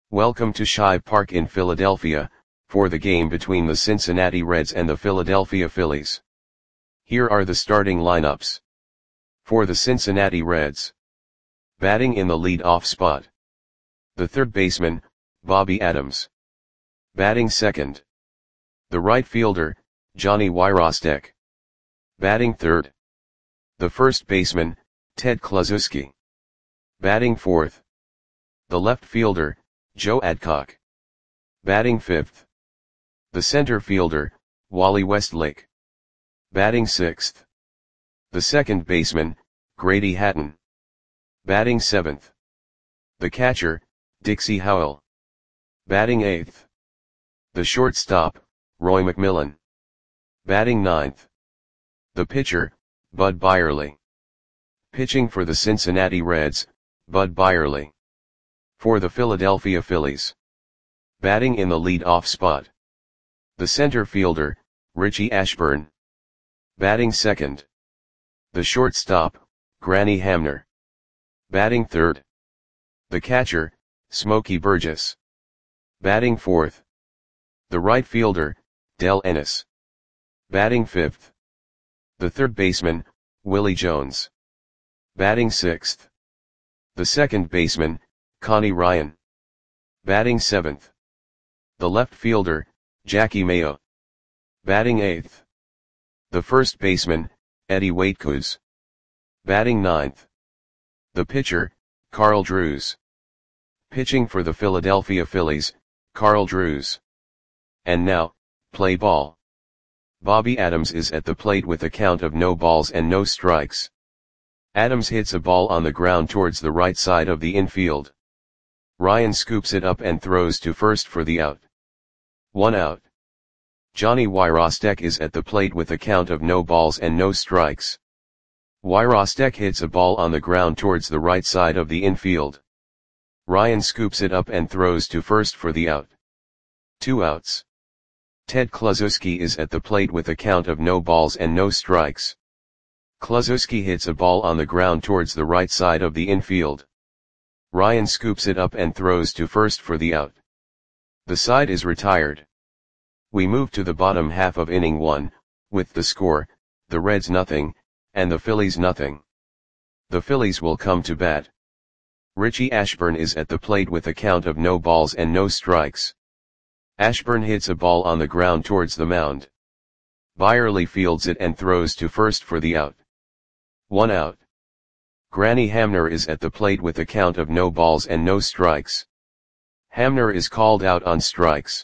Welcome to Shive Park in Philadelphia, for the game between the Cincinnati Reds and the Philadelphia Phillies. Here are the starting lineups. For the Cincinnati Reds. Batting in the lead-off spot. The third baseman, Bobby Adams. Batting second. The right fielder, Johnny Wyrostek. Batting third. The first baseman, Ted Kluszewski. Batting fourth. The left fielder, Joe Adcock. Batting fifth. The center fielder, Wally Westlake. Batting sixth. The second baseman, Grady Hatton. Batting seventh. The catcher, Dixie Howell. Batting eighth. The shortstop, Roy McMillan. Batting ninth. The pitcher, Bud Byerly. Pitching for the Cincinnati Reds, Bud Byerly. For the Philadelphia Phillies. Batting in the lead-off spot. The center fielder, Richie Ashburn. Batting second. The shortstop, Granny Hamner. Batting third. The catcher, Smokey Burgess. Batting fourth. The right fielder, Del Ennis. Batting fifth. The third baseman, Willie Jones. Batting sixth. The second baseman, Connie Ryan. Batting seventh. The left fielder, Jackie Mayo. Batting eighth. The first baseman, Eddie Waitkus. Batting ninth. The pitcher, Carl Drews. Pitching for the Philadelphia Phillies, Carl Drews. And now, play ball. Bobby Adams is at the plate with a count of no balls and no strikes. Adams hits a ball on the ground towards the right side of the infield. Ryan scoops it up and throws to first for the out. 1 out. Johnny Wyrostek is at the plate with a count of no balls and no strikes. Wyrostek hits a ball on the ground towards the right side of the infield. Ryan scoops it up and throws to first for the out. 2 outs. Ted Kluszewski is at the plate with a count of no balls and no strikes. Kluszewski hits a ball on the ground towards the right side of the infield. Ryan scoops it up and throws to first for the out. The side is retired. We move to the bottom half of inning 1, with the score, the Reds nothing, and the Phillies nothing. The Phillies will come to bat. Richie Ashburn is at the plate with a count of no balls and no strikes. Ashburn hits a ball on the ground towards the mound. Byerly fields it and throws to first for the out. 1 out. Granny Hamner is at the plate with a count of no balls and no strikes. Hamner is called out on strikes.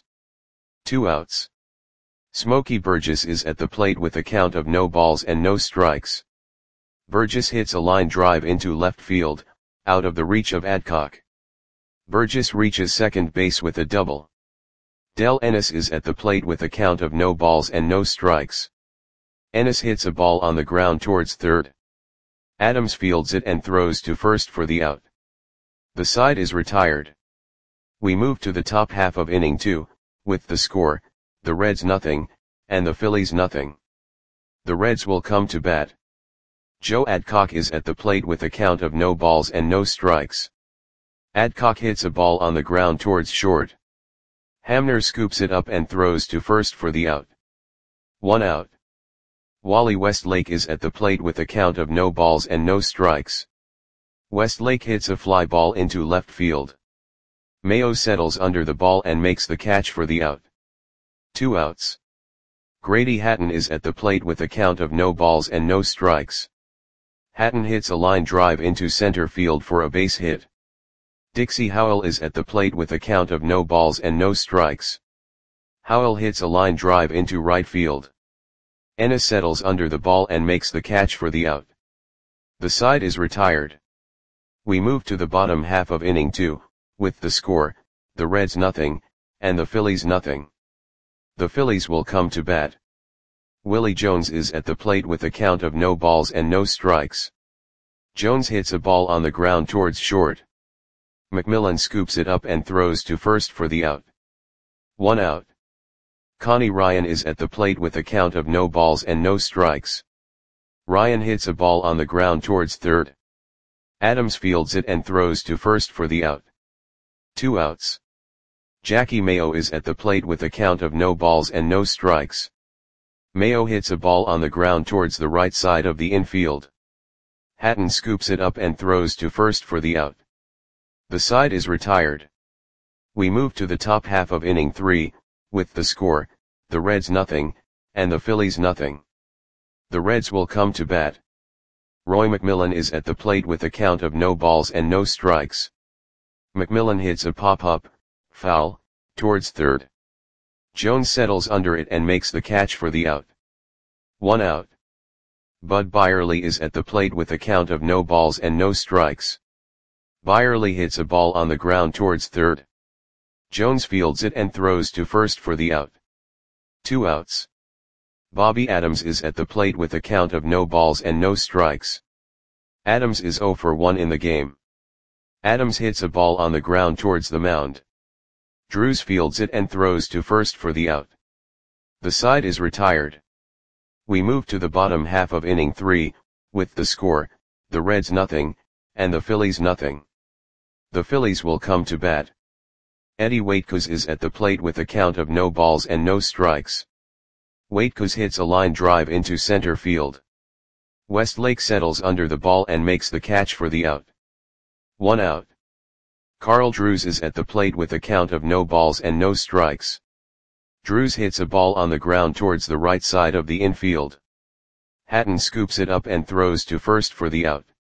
2 outs. Smokey Burgess is at the plate with a count of no balls and no strikes. Burgess hits a line drive into left field, out of the reach of Adcock. Burgess reaches second base with a double. Del Ennis is at the plate with a count of no balls and no strikes. Ennis hits a ball on the ground towards third. Adams fields it and throws to first for the out. The side is retired. We move to the top half of inning 2, with the score, the Reds nothing, and the Phillies nothing. The Reds will come to bat. Joe Adcock is at the plate with a count of no balls and no strikes. Adcock hits a ball on the ground towards short. Hamner scoops it up and throws to first for the out. 1 out. Wally Westlake is at the plate with a count of no balls and no strikes. Westlake hits a fly ball into left field. Mayo settles under the ball and makes the catch for the out. 2 outs. Grady Hatton is at the plate with a count of no balls and no strikes. Hatton hits a line drive into center field for a base hit. Dixie Howell is at the plate with a count of no balls and no strikes. Howell hits a line drive into right field. Ennis settles under the ball and makes the catch for the out. The side is retired. We move to the bottom half of inning 2, with the score, the Reds nothing, and the Phillies nothing. The Phillies will come to bat. Willie Jones is at the plate with a count of no balls and no strikes. Jones hits a ball on the ground towards short. McMillan scoops it up and throws to first for the out. 1 out. Connie Ryan is at the plate with a count of no balls and no strikes. Ryan hits a ball on the ground towards third. Adams fields it and throws to first for the out. 2 outs. Jackie Mayo is at the plate with a count of no balls and no strikes. Mayo hits a ball on the ground towards the right side of the infield. Hatton scoops it up and throws to first for the out. The side is retired. We move to the top half of inning 3, with the score, the Reds nothing, and the Phillies nothing. The Reds will come to bat. Roy McMillan is at the plate with a count of no balls and no strikes. McMillan hits a pop-up, foul, towards third. Jones settles under it and makes the catch for the out. 1 out. Bud Byerly is at the plate with a count of no balls and no strikes. Byerly hits a ball on the ground towards third. Jones fields it and throws to first for the out. 2 outs. Bobby Adams is at the plate with a count of no balls and no strikes. Adams is 0 for 1 in the game. Adams hits a ball on the ground towards the mound. Drews fields it and throws to first for the out. The side is retired. We move to the bottom half of inning 3, with the score, the Reds nothing, and the Phillies nothing. The Phillies will come to bat. Eddie Waitkus is at the plate with a count of no balls and no strikes. Waitkus hits a line drive into center field. Westlake settles under the ball and makes the catch for the out. 1 out. Carl Drews is at the plate with a count of no balls and no strikes. Drews hits a ball on the ground towards the right side of the infield. Hatton scoops it up and throws to first for the out.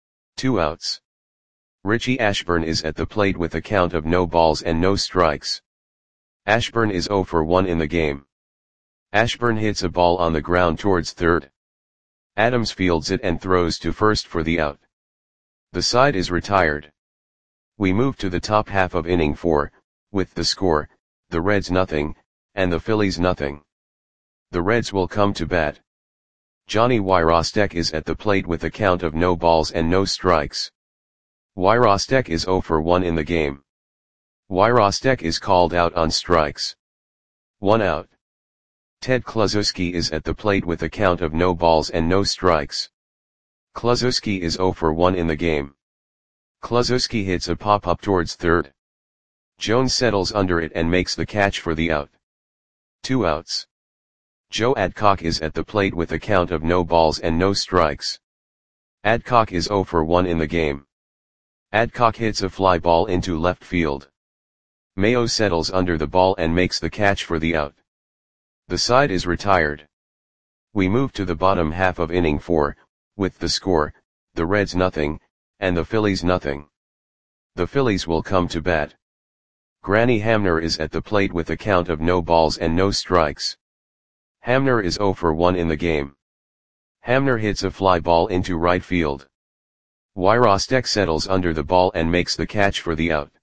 2 outs. Richie Ashburn is at the plate with a count of no balls and no strikes. Ashburn is 0 for 1 in the game. Ashburn hits a ball on the ground towards third. Adams fields it and throws to first for the out. The side is retired. We move to the top half of inning 4, with the score, the Reds nothing, and the Phillies nothing. The Reds will come to bat. Johnny Wyrostek is at the plate with a count of no balls and no strikes. Wyrostek is 0 for 1 in the game. Wyrostek is called out on strikes. 1 out. Ted Kluszewski is at the plate with a count of no balls and no strikes. Kluszewski is 0 for 1 in the game. Kluszewski hits a pop-up towards third. Jones settles under it and makes the catch for the out. 2 outs. Joe Adcock is at the plate with a count of no balls and no strikes. Adcock is 0 for 1 in the game. Adcock hits a fly ball into left field. Mayo settles under the ball and makes the catch for the out. The side is retired. We move to the bottom half of inning 4, with the score, the Reds nothing, and the Phillies nothing. The Phillies will come to bat. Granny Hamner is at the plate with a count of no balls and no strikes. Hamner is 0 for 1 in the game. Hamner hits a fly ball into right field. Wyrostek settles under the ball and makes the catch for the out.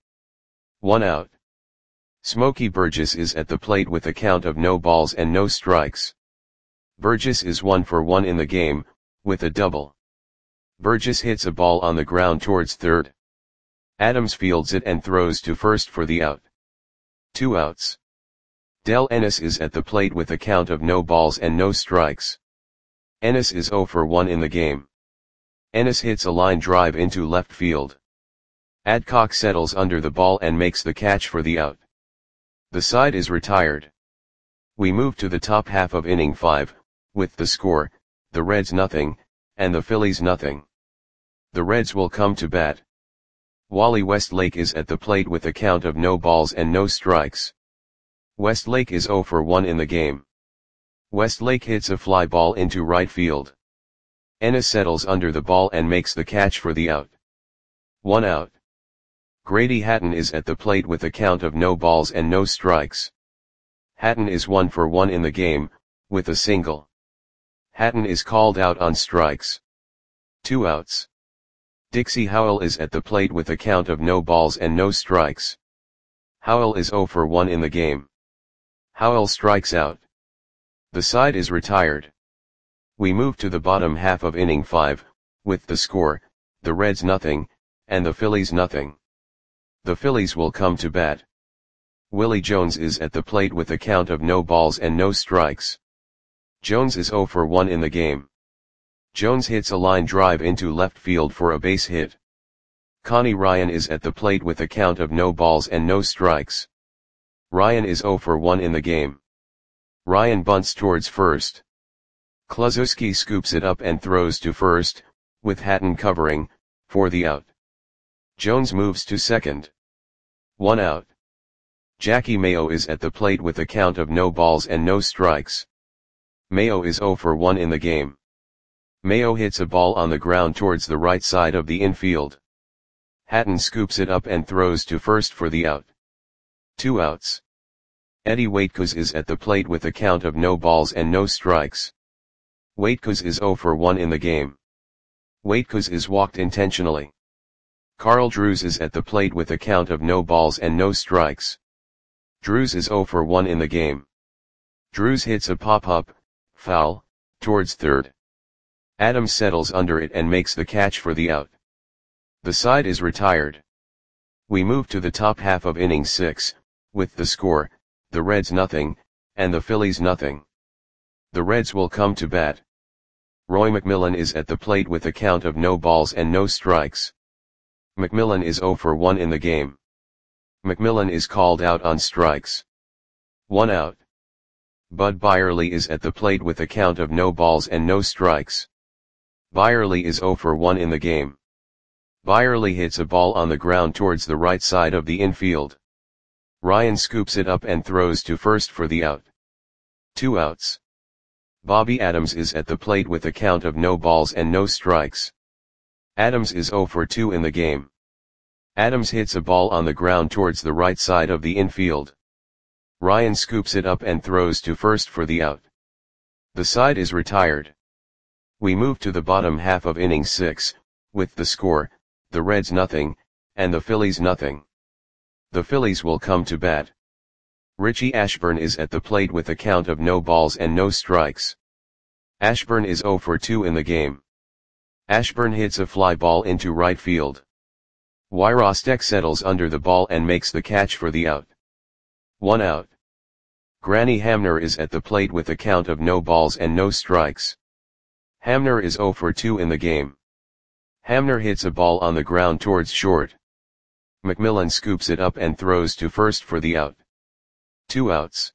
1 out. Smokey Burgess is at the plate with a count of no balls and no strikes. Burgess is 1 for 1 in the game, with a double. Burgess hits a ball on the ground towards third. Adams fields it and throws to first for the out. 2 outs. Del Ennis is at the plate with a count of no balls and no strikes. Ennis is 0 for 1 in the game. Ennis hits a line drive into left field. Adcock settles under the ball and makes the catch for the out. The side is retired. We move to the top half of inning 5, with the score, the Reds nothing, and the Phillies nothing. The Reds will come to bat. Wally Westlake is at the plate with a count of no balls and no strikes. Westlake is 0 for 1 in the game. Westlake hits a fly ball into right field. Ennis settles under the ball and makes the catch for the out. 1 out. Grady Hatton is at the plate with a count of no balls and no strikes. Hatton is 1 for 1 in the game, with a single. Hatton is called out on strikes. 2 outs. Dixie Howell is at the plate with a count of no balls and no strikes. Howell is 0 for 1 in the game. Howell strikes out. The side is retired. We move to the bottom half of inning 5, with the score, the Reds nothing, and the Phillies nothing. The Phillies will come to bat. Willie Jones is at the plate with a count of no balls and no strikes. Jones is 0 for 1 in the game. Jones hits a line drive into left field for a base hit. Connie Ryan is at the plate with a count of no balls and no strikes. Ryan is 0 for 1 in the game. Ryan bunts towards first. Kluszewski scoops it up and throws to first, with Hatton covering, for the out. Jones moves to second. 1 out. Jackie Mayo is at the plate with a count of no balls and no strikes. Mayo is 0 for 1 in the game. Mayo hits a ball on the ground towards the right side of the infield. Hatton scoops it up and throws to first for the out. 2 outs. Eddie Waitkos is at the plate with a count of no balls and no strikes. Waitkos is 0 for 1 in the game. Waitkos is walked intentionally. Carl Drews is at the plate with a count of no balls and no strikes. Drews is 0 for 1 in the game. Drews hits a pop-up, foul, towards third. Adams settles under it and makes the catch for the out. The side is retired. We move to the top half of inning 6, with the score, the Reds nothing, and the Phillies nothing. The Reds will come to bat. Roy McMillan is at the plate with a count of no balls and no strikes. McMillan is 0 for 1 in the game. McMillan is called out on strikes. 1 out. Bud Byerly is at the plate with a count of no balls and no strikes. Byerly is 0 for 1 in the game. Byerly hits a ball on the ground towards the right side of the infield. Ryan scoops it up and throws to first for the out. 2 outs. Bobby Adams is at the plate with a count of no balls and no strikes. Adams is 0 for 2 in the game. Adams hits a ball on the ground towards the right side of the infield. Ryan scoops it up and throws to first for the out. The side is retired. We move to the bottom half of inning 6, with the score, the Reds nothing, and the Phillies nothing. The Phillies will come to bat. Richie Ashburn is at the plate with a count of no balls and no strikes. Ashburn is 0 for 2 in the game. Ashburn hits a fly ball into right field. Wyrostek settles under the ball and makes the catch for the out. 1 out. Granny Hamner is at the plate with a count of no balls and no strikes. Hamner is 0 for 2 in the game. Hamner hits a ball on the ground towards short. McMillan scoops it up and throws to first for the out. 2 outs.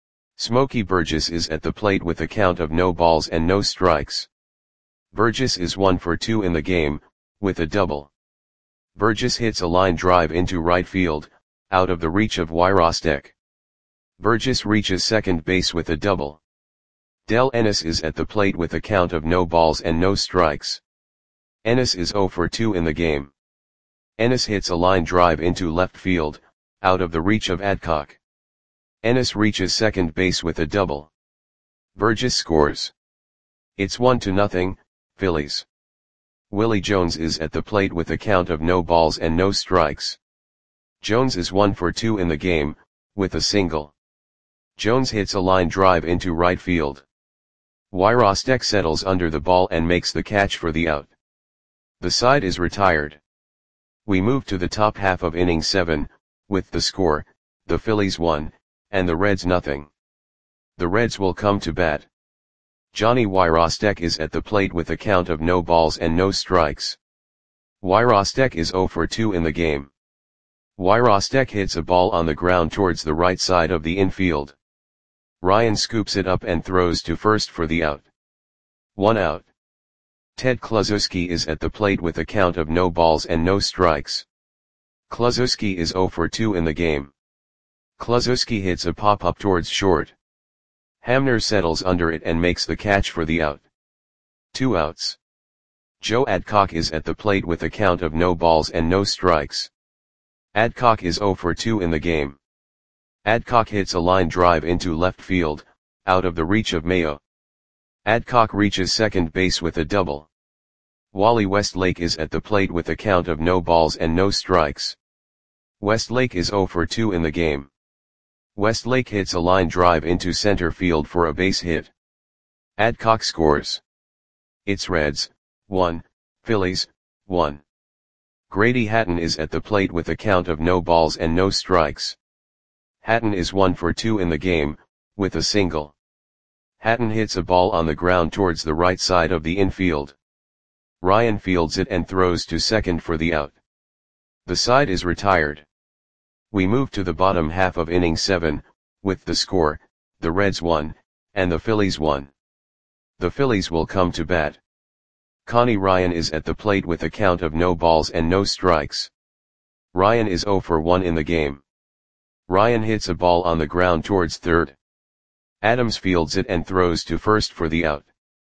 Smokey Burgess is at the plate with a count of no balls and no strikes. Burgess is 1 for 2 in the game, with a double. Burgess hits a line drive into right field, out of the reach of Wyrostek. Burgess reaches second base with a double. Del Ennis is at the plate with a count of no balls and no strikes. Ennis is 0 for 2 in the game. Ennis hits a line drive into left field, out of the reach of Adcock. Ennis reaches second base with a double. Burgess scores. It's 1-0, Phillies. Willie Jones is at the plate with a count of no balls and no strikes. Jones is 1 for 2 in the game, with a single. Jones hits a line drive into right field. Wyrostek settles under the ball and makes the catch for the out. The side is retired. We move to the top half of inning 7, with the score, the Phillies 1, and the Reds nothing. The Reds will come to bat. Johnny Wyrostek is at the plate with a count of no balls and no strikes. Wyrostek is 0 for 2 in the game. Wyrostek hits a ball on the ground towards the right side of the infield. Ryan scoops it up and throws to first for the out. 1 out. Ted Kluszewski is at the plate with a count of no balls and no strikes. Kluszewski is 0 for 2 in the game. Kluszewski hits a pop-up towards short. Hamner settles under it and makes the catch for the out. 2 outs. Joe Adcock is at the plate with a count of no balls and no strikes. Adcock is 0 for 2 in the game. Adcock hits a line drive into left field, out of the reach of Mayo. Adcock reaches second base with a double. Wally Westlake is at the plate with a count of no balls and no strikes. Westlake is 0 for 2 in the game. Westlake hits a line drive into center field for a base hit. Adcock scores. It's Reds, 1, Phillies, 1. Grady Hatton is at the plate with a count of no balls and no strikes. Hatton is 1 for 2 in the game, with a single. Hatton hits a ball on the ground towards the right side of the infield. Ryan fields it and throws to second for the out. The side is retired. We move to the bottom half of inning 7, with the score, the Reds 1, and the Phillies 1. The Phillies will come to bat. Connie Ryan is at the plate with a count of no balls and no strikes. Ryan is 0 for 1 in the game. Ryan hits a ball on the ground towards third. Adams fields it and throws to first for the out.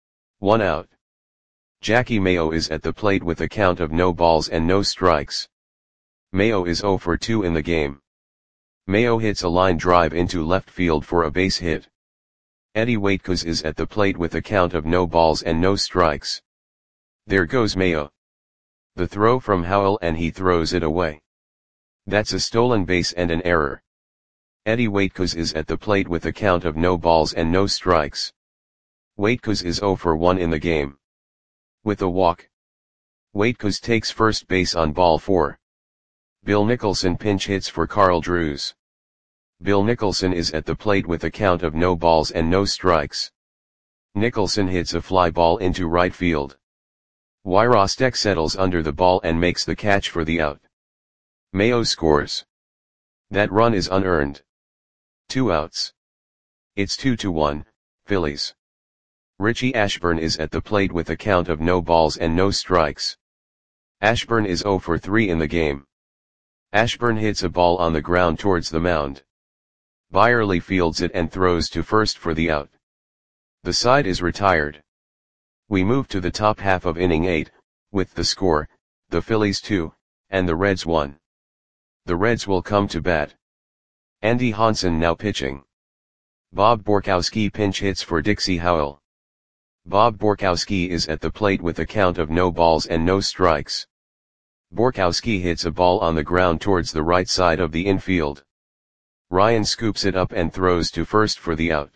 1 out. Jackie Mayo is at the plate with a count of no balls and no strikes. Mayo is 0 for 2 in the game. Mayo hits a line drive into left field for a base hit. Eddie Waitkus is at the plate with a count of no balls and no strikes. There goes Mayo. The throw from Howell and he throws it away. That's a stolen base and an error. Eddie Waitkus is at the plate with a count of no balls and no strikes. Waitkus is 0 for 1 in the game. With a walk. Waitkus takes first base on ball 4. Bill Nicholson pinch hits for Carl Drews. Bill Nicholson is at the plate with a count of no balls and no strikes. Nicholson hits a fly ball into right field. Wyrostek settles under the ball and makes the catch for the out. Mayo scores. That run is unearned. 2 outs. It's 2-1, Phillies. Richie Ashburn is at the plate with a count of no balls and no strikes. Ashburn is 0 for 3 in the game. Ashburn hits a ball on the ground towards the mound. Byerly fields it and throws to first for the out. The side is retired. We move to the top half of inning 8, with the score, the Phillies 2, and the Reds 1. The Reds will come to bat. Andy Hansen now pitching. Bob Borkowski pinch hits for Dixie Howell. Bob Borkowski is at the plate with a count of no balls and no strikes. Borkowski hits a ball on the ground towards the right side of the infield. Ryan scoops it up and throws to first for the out.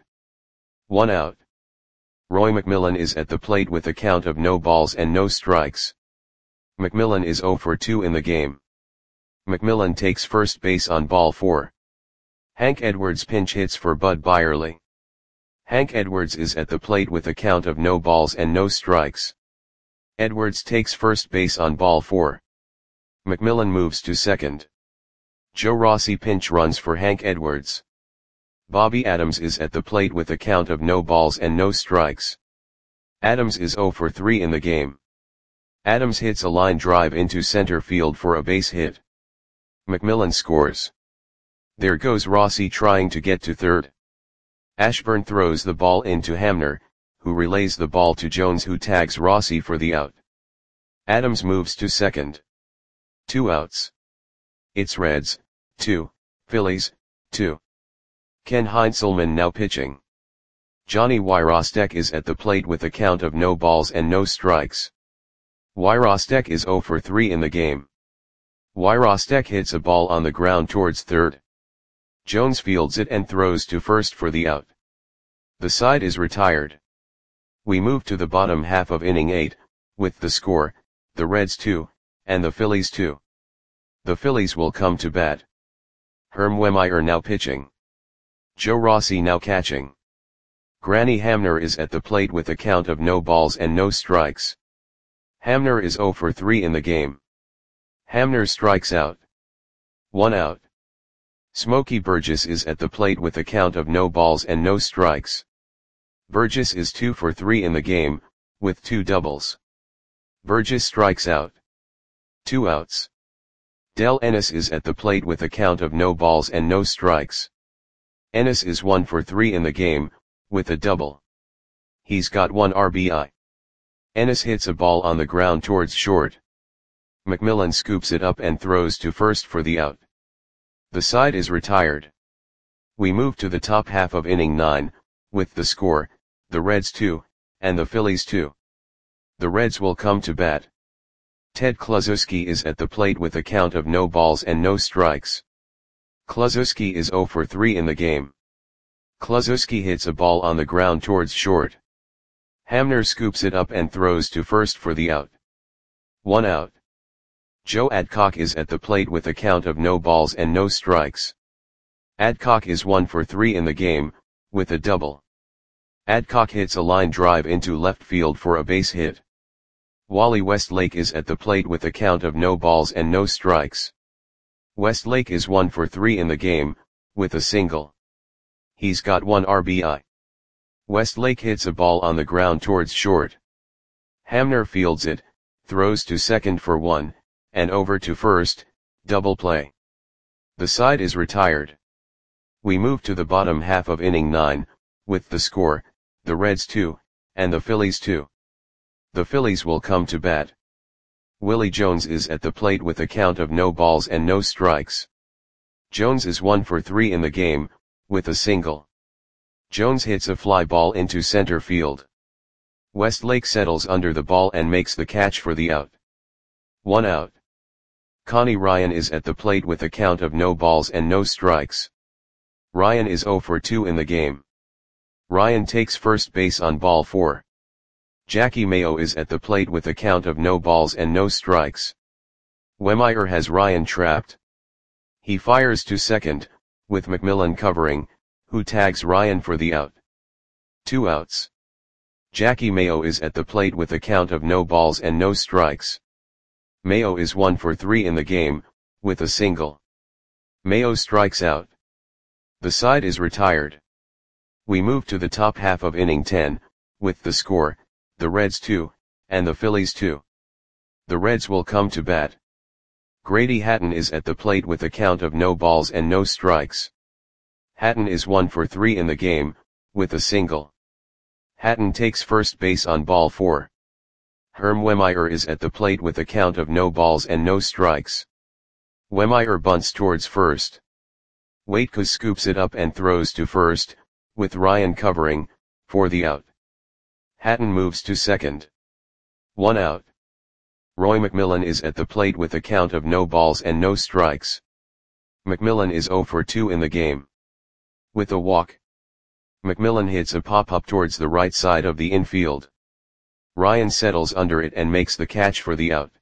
1 out. Roy McMillan is at the plate with a count of no balls and no strikes. McMillan is 0 for 2 in the game. McMillan takes first base on ball 4. Hank Edwards pinch hits for Bud Byerly. Hank Edwards is at the plate with a count of no balls and no strikes. Edwards takes first base on ball 4. McMillan moves to second. Joe Rossi pinch runs for Hank Edwards. Bobby Adams is at the plate with a count of no balls and no strikes. Adams is 0 for 3 in the game. Adams hits a line drive into center field for a base hit. McMillan scores. There goes Rossi trying to get to third. Ashburn throws the ball into Hamner, who relays the ball to Jones, who tags Rossi for the out. Adams moves to second. 2 outs. It's Reds, 2, Phillies, 2. Ken Heinzelman now pitching. Johnny Wyrostek is at the plate with a count of no balls and no strikes. Wyrostek is 0 for 3 in the game. Wyrostek hits a ball on the ground towards third. Jones fields it and throws to first for the out. The side is retired. We move to the bottom half of inning 8, with the score, the Reds 2, and the Phillies 2. The Phillies will come to bat. Herm Wehmeyer now pitching. Joe Rossi now catching. Granny Hamner is at the plate with a count of no balls and no strikes. Hamner is 0 for 3 in the game. Hamner strikes out. 1 out. Smokey Burgess is at the plate with a count of no balls and no strikes. Burgess is 2 for 3 in the game, with 2 doubles. Burgess strikes out. 2 outs. Del Ennis is at the plate with a count of no balls and no strikes. Ennis is 1 for 3 in the game, with a double. He's got 1 RBI. Ennis hits a ball on the ground towards short. McMillan scoops it up and throws to first for the out. The side is retired. We move to the top half of inning 9, with the score, the Reds 2, and the Phillies 2. The Reds will come to bat. Ted Kluszewski is at the plate with a count of no balls and no strikes. Kluszewski is 0 for 3 in the game. Kluszewski hits a ball on the ground towards short. Hamner scoops it up and throws to first for the out. 1 out. Joe Adcock is at the plate with a count of no balls and no strikes. Adcock is 1 for 3 in the game, with a double. Adcock hits a line drive into left field for a base hit. Wally Westlake is at the plate with a count of no balls and no strikes. Westlake is 1 for 3 in the game, with a single. He's got 1 RBI. Westlake hits a ball on the ground towards short. Hamner fields it, throws to second for 1, and over to first, double play. The side is retired. We move to the bottom half of inning 9, with the score, the Reds 2, and the Phillies 2. The Phillies will come to bat. Willie Jones is at the plate with a count of no balls and no strikes. Jones is 1 for 3 in the game, with a single. Jones hits a fly ball into center field. Westlake settles under the ball and makes the catch for the out. 1 out. Connie Ryan is at the plate with a count of no balls and no strikes. Ryan is 0 for 2 in the game. Ryan takes first base on ball 4. Jackie Mayo is at the plate with a count of no balls and no strikes. Wehmeyer has Ryan trapped. He fires to second, with McMillan covering, who tags Ryan for the out. 2 outs. Jackie Mayo is at the plate with a count of no balls and no strikes. Mayo is 1 for 3 in the game, with a single. Mayo strikes out. The side is retired. We move to the top half of inning 10, with the score, the Reds 2, and the Phillies 2. The Reds will come to bat. Grady Hatton is at the plate with a count of no balls and no strikes. Hatton is 1 for 3 in the game, with a single. Hatton takes first base on ball 4. Herm Wehmeyer is at the plate with a count of no balls and no strikes. Wehmeyer bunts towards first. Waitkus scoops it up and throws to first, with Ryan covering, for the out. Hatton moves to second. 1 out. Roy McMillan is at the plate with a count of no balls and no strikes. McMillan is 0 for 2 in the game. With a walk. McMillan hits a pop-up towards the right side of the infield. Ryan settles under it and makes the catch for the out.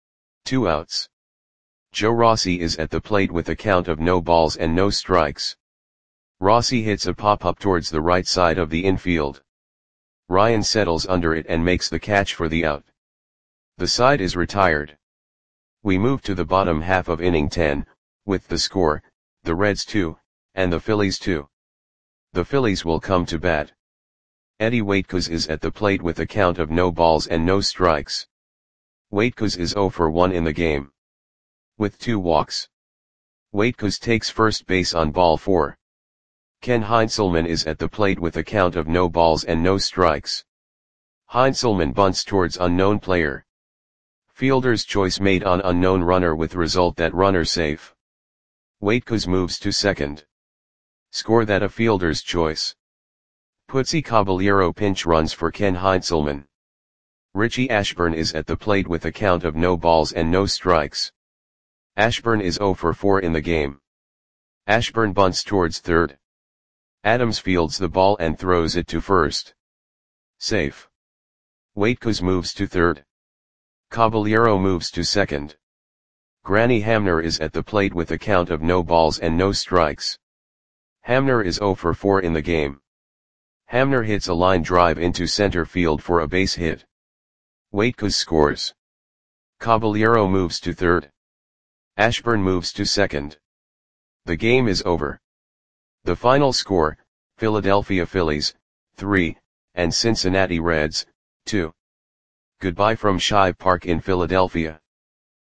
2 outs. Joe Rossi is at the plate with a count of no balls and no strikes. Rossi hits a pop-up towards the right side of the infield. Ryan settles under it and makes the catch for the out. The side is retired. We move to the bottom half of inning 10, with the score, the Reds 2, and the Phillies 2. The Phillies will come to bat. Eddie Waitkus is at the plate with a count of no balls and no strikes. Waitkus is 0 for 1 in the game. With 2 walks. Waitkus takes first base on ball 4. Ken Heinzelman is at the plate with a count of no balls and no strikes. Heinzelman bunts towards unknown player. Fielder's choice made on unknown runner with result that runner safe. Waitkus moves to second. Score that a fielder's choice. Putzi Caballero pinch runs for Ken Heinzelman. Richie Ashburn is at the plate with a count of no balls and no strikes. Ashburn is 0 for 4 in the game. Ashburn bunts towards third. Adams fields the ball and throws it to first. Safe. Waitkus moves to third. Caballero moves to second. Granny Hamner is at the plate with a count of no balls and no strikes. Hamner is 0 for 4 in the game. Hamner hits a line drive into center field for a base hit. Waitkus scores. Caballero moves to third. Ashburn moves to second. The game is over. The final score, Philadelphia Phillies, 3, and Cincinnati Reds, 2. Goodbye from Shive Park in Philadelphia.